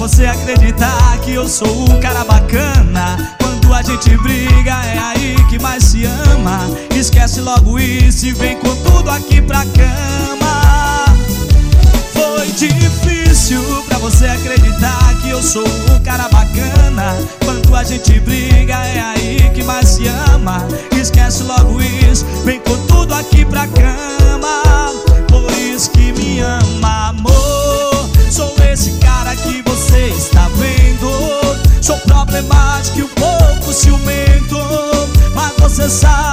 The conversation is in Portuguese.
você acreditar que eu sou o cara bacana. Quando a gente briga é aí que mais se ama. Esquece logo isso e vem com tudo aqui pra cama. Foi difícil pra você acreditar que eu sou o cara bacana. Quando a gente briga é aí que mais se ama. Esquece logo isso, vem com tudo aqui pra cama. Por isso que me ama, amor. Sou esse cara que você está vendo. Sou problemático e um pouco ciumento, mas você sabe